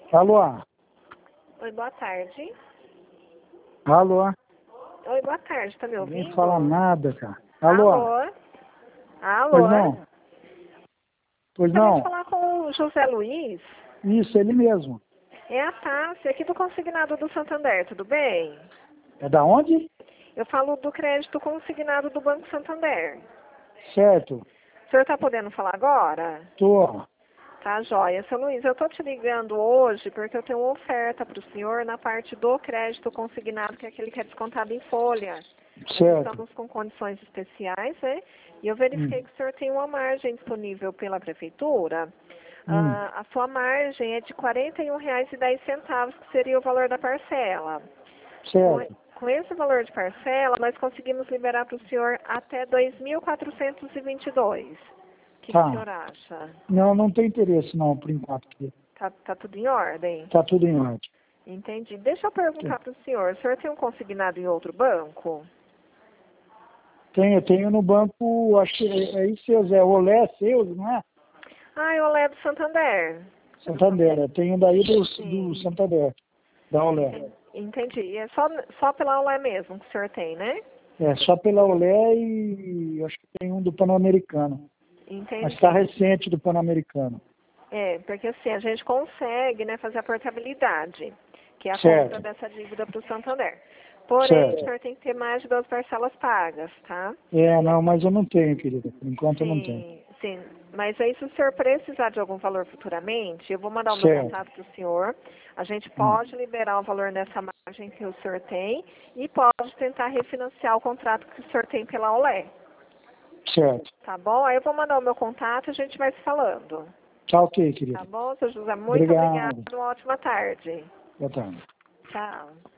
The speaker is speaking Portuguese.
Alô? Oi, boa tarde. Alô? Oi, boa tarde, tá me Ninguém ouvindo? fala nada, cara. Alô? Alô? Pois Alô? não? Pois Gostaria de não? falar com o José Luiz. Isso, ele mesmo. É a Tássia, aqui do Consignado do Santander, tudo bem? É da onde? Eu falo do crédito consignado do Banco Santander. Certo. O senhor tá podendo falar agora? Tô. Tá, joia. Seu Luiz, eu tô te ligando hoje porque eu tenho uma oferta para o senhor na parte do crédito consignado, que é aquele que é descontado em folha. Nós Certo. estamos com condições especiais, né? E eu verifiquei que o senhor tem uma margem disponível pela prefeitura. A sua margem é de R$ 41,10, que seria o valor da parcela. Certo. Com esse valor de parcela, nós conseguimos liberar para o senhor até 2.422. O que o Tá. senhor acha? Não, não tem interesse não, por enquanto. Tá tudo em ordem? Tá tudo em ordem. Entendi. Deixa eu perguntar para o senhor tem um consignado em outro banco? Tenho no banco, acho que é isso, é Olé, Seus, não é? Ah, eu levo Santander. Santander, eu tenho daí do Sim. Santander, da Olé. Entendi. E é só pela Olé mesmo que o senhor tem, né? É, só pela Olé e acho que tem um do Pan-Americano. Mas está Entendi. recente do Pan-Americano. É, porque assim, a gente consegue, né, fazer a portabilidade, que é a compra Certo, dessa dívida para o Santander. Porém, o certo. senhor tem que ter mais de 12 parcelas pagas, tá? É, não, mas eu não tenho, querida. Por enquanto eu não tenho. Sim, sim. Mas aí, se o senhor precisar de algum valor futuramente, eu vou mandar o meu Certo. contato para o senhor. A gente pode liberar o valor nessa margem que o senhor tem e pode tentar refinanciar o contrato que o senhor tem pela Olé. Certo. Tá bom? Aí eu vou mandar o meu contato e a gente vai se falando. Tá ok, Tá querida. bom, seu José? Muito obrigada. Obrigado. Uma ótima tarde. Boa tarde. Tchau.